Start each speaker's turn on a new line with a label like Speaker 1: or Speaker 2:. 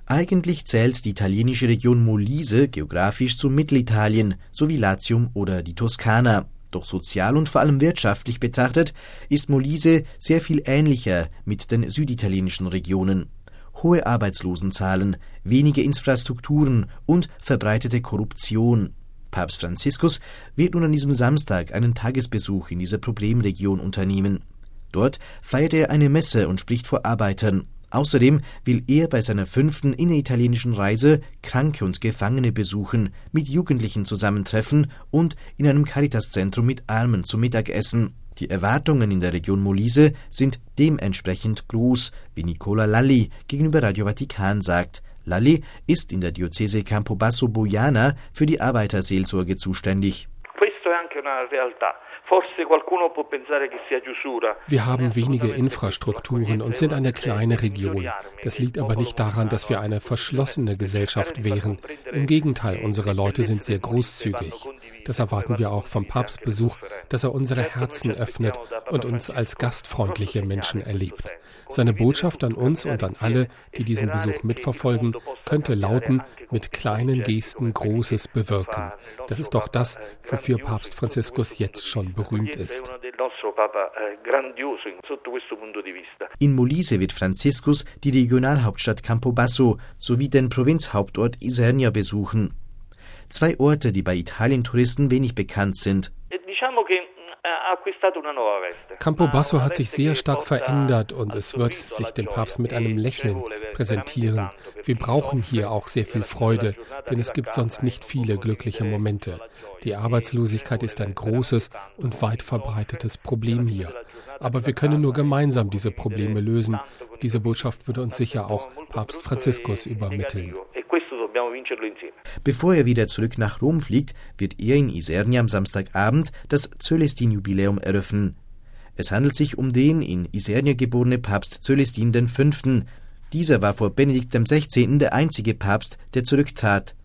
Speaker 1: Eigentlich zählt die italienische Region Molise geografisch zu Mittelitalien, sowie Latium oder die Toskana. Doch sozial und vor allem wirtschaftlich betrachtet ist Molise sehr viel ähnlicher mit den süditalienischen Regionen. Hohe Arbeitslosenzahlen, wenige Infrastrukturen und verbreitete Korruption. Papst Franziskus wird nun an diesem Samstag einen Tagesbesuch in dieser Problemregion unternehmen. Dort feiert er eine Messe und spricht vor Arbeitern. Außerdem will er bei seiner 5. inneritalienischen Reise Kranke und Gefangene besuchen, mit Jugendlichen zusammentreffen und in einem Caritas-Zentrum mit Armen zum Mittagessen. Die Erwartungen in der Region Molise sind dementsprechend groß, wie Nicola Lalli gegenüber Radio Vatikan sagt. Lalli ist in der Diözese Campobasso-Bojana für die Arbeiterseelsorge zuständig.
Speaker 2: Wir haben wenige Infrastrukturen und sind eine kleine Region. Das liegt aber nicht daran, dass wir eine verschlossene Gesellschaft wären. Im Gegenteil, unsere Leute sind sehr großzügig. Das erwarten wir auch vom Papstbesuch, dass er unsere Herzen öffnet und uns als gastfreundliche Menschen erlebt. Seine Botschaft an uns und an alle, die diesen Besuch mitverfolgen, könnte lauten, mit kleinen Gesten Großes bewirken. Das ist doch das, wofür Papst Franziskus jetzt schon berühmt ist.
Speaker 1: In Molise wird Franziskus die Regionalhauptstadt Campobasso sowie den Provinzhauptort Isernia besuchen. 2 Orte, die bei Italien-Touristen wenig bekannt sind.
Speaker 2: Campobasso hat sich sehr stark verändert und es wird sich dem Papst mit einem Lächeln präsentieren. Wir brauchen hier auch sehr viel Freude, denn es gibt sonst nicht viele glückliche Momente. Die Arbeitslosigkeit ist ein großes und weit verbreitetes Problem hier. Aber wir können nur gemeinsam diese Probleme lösen. Diese Botschaft würde uns sicher auch Papst Franziskus übermitteln.
Speaker 1: Bevor er wieder zurück nach Rom fliegt, wird er in Isernia am Samstagabend das Cölestin-Jubiläum eröffnen. Es handelt sich um den in Isernia geborene Papst Cölestin V. Dieser war vor Benedikt XVI. Der einzige Papst, der zurücktrat.